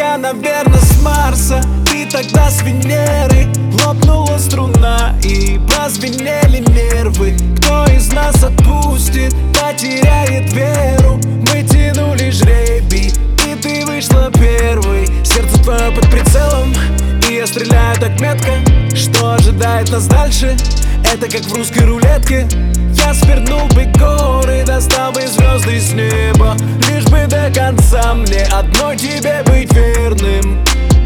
я, наверное, с Марса, ты тогда с Венеры. Лопнула струна и позвенели нервы. Кто из нас отпустит, потеряет веру. Мы тянули жребий, и ты вышла первой. Сердце твое под прицелом, и я стреляю так метко. Что ожидает нас дальше? Это как в русской рулетке. Я свернул бы горы, достал бы звезды с неба, лишь бы до конца мне одной тебе быть верным.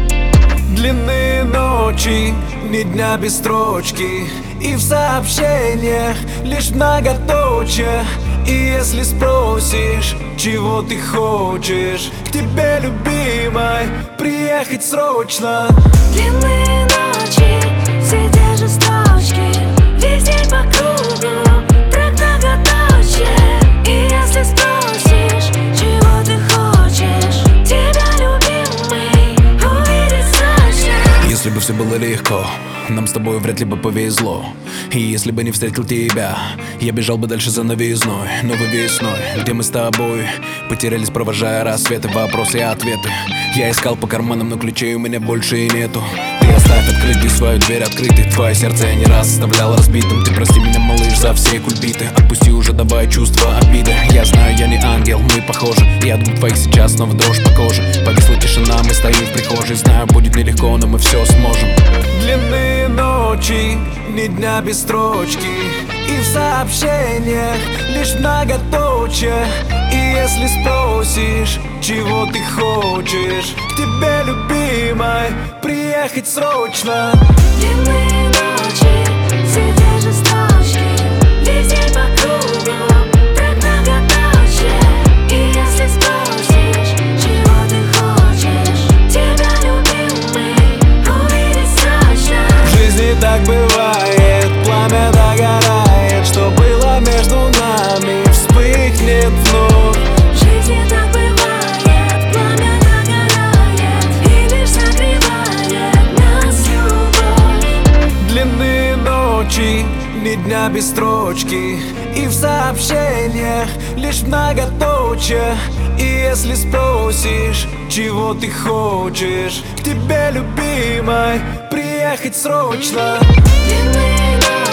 Длинные ночи, ни дня без строчки, и в сообщениях лишь многоточие. И если спросишь, чего ты хочешь, к тебе, любимой, приехать срочно. Длинные ночи, все те же строчки, весь день по кругу, трек многоточие. И если спросишь, чего ты хочешь, тебя, любимый, увидеть срочно. Если бы все было легко, нам с тобой вряд ли бы повезло. И если бы не встретил тебя, я бежал бы дальше за новизной, новой весной, где мы с тобой потерялись, провожая рассветы, вопросы и ответы. Я искал по карманам, но ключей у меня больше и нету. Ты оставь открытой свою дверь открытой. Твое сердце я не раз оставлял разбитым. Ты прости меня, малыш, за все кульбиты. Отпусти уже, давай чувства обиды. Я знаю, я не ангел, мы похожи. И от губ твоих сейчас снова дрожь по коже. Повисла тишина, мы стоим в прихожей. Знаю, будет нелегко, но мы все сможем. Длинные ночи, ни дня без строчки, и в сообщениях лишь многоточие. И если спросишь, чего ты хочешь, к тебе, любимой, приехать срочно. Длинные ночи, все те же строчки, весь день по кругу, трек многоточие. И если спросишь, чего ты хочешь, тебя, любимый, увидеть срочно. В жизни так бывает, пламя догорает. Что было между нами, вспыхнет вновь. В жизни так бывает, пламя догорает, и лишь согревает нас любовь. Длинные ночи, ни дня без строчки, и в сообщениях лишь многоточие. И если спросишь, чего ты хочешь, к тебе, любимой, приехать срочно. Длинные ночи.